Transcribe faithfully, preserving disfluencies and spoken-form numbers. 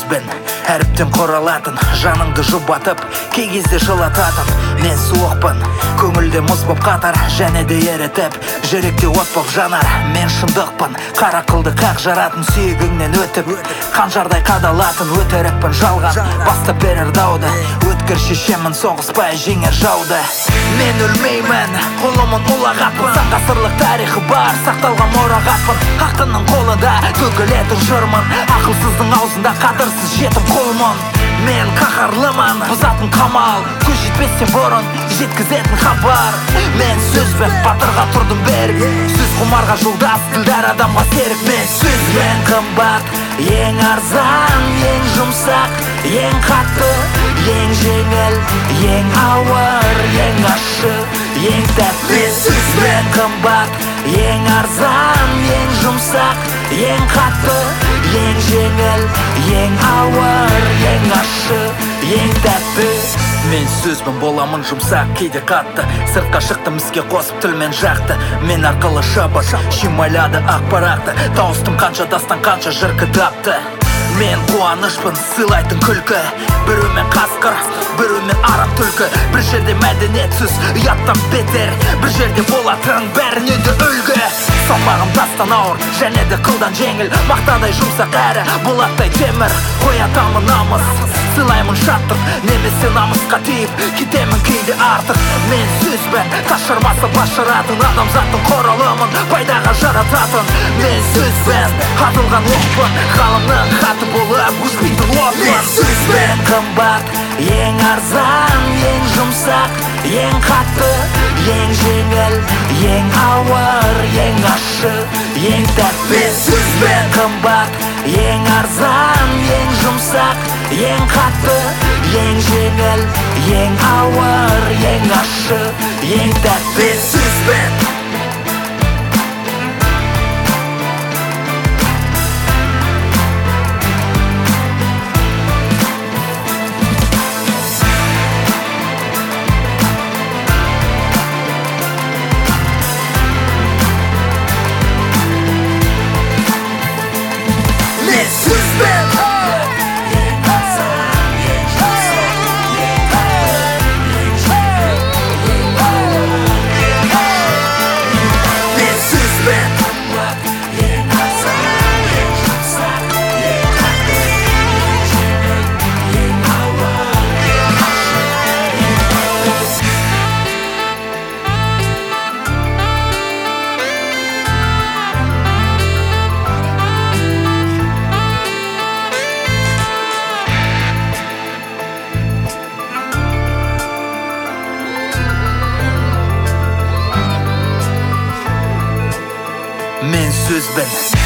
сөзбен әріптен құралатын, жаныңды жұбатып, кей кезде жылататын. Мен суықпын, көңілде мұз боп қатар, және де ерітіп, жүректе от боп жанар. Мен шындықпын, қара қылды қақ жаратын, сүйегіңнен өтіп, қанжардай қадалатын. Өтірікпін жалған, бастап берер дауды, өткір шешемін, соғыспай жеңер жауды. Мен өлмеймін, қолымын ұлағатпын, сан ғасырлық тарихы бар, сақталған мұрағатпын. Ақынның қолында төгілетін жырмын, ақылсыздың аузында қадірсіз жетім құлмын. Мен қаһарлымын, бұзатын қамал, көз жетпестен бұрын жеткізетін хабар. Мен сөзбен батырға тұрдым берік, сөз құмарға жолдас, тілдар адамға серік. Мен сөзбен қымбат, ең арзан, ең жұмсақ, ең қатты, ең жеңіл, ең ауыр, ең ащы, ең тәтті. Мен сөзбен қымбат, ең арзан, ең жұмсақ, ең қатты, ең жеңіл, ең ауыр, ең ащы, ең тәтті. Мен сөзбен боламын жұмсақ, кейде қатты, сыртқа шықтым іске қосып тілмен жақты. Мен арқылы шабыш, шимайлады ақпарақты, тауыстым қанша дастан, қанша жыр кітапты. Мен қуанышпын, сыйлайтын күлкі, біреумен қасқыр, біреумен арам түлкі. Бір жерде мәдениетсіз, ұяттан бетер, бір жерде болатын бәрінен де үлгі. Салмағым тастан ауыр, және де қылдан жеңіл, мақтадай жұмсақ әрі болаттай темір. Қоятамын намыс, сыйлаймын шаттық, немесе намысқа тиіп кетемін кейде артық. Мен сөзбен ташырмасы башыратын, адамзаттың құралымын, пайдаға жарататын. Мен сөзбен атылған оқпын, ғалымның хаты болып өшпейтін отпын. Мен сөзбен қымбат, ең арзан, ең жұмсақ, ең қатты, ең жеңіл, ең ауыр, ең ащы, ең тәтті. Мен сөзбен қымбат, ең арзан, ең жұмсақ, ең қатты, ең жеңіл, ең ауыр, ең ащы, ең тәтті. Мен сөзбен Мен сөзбен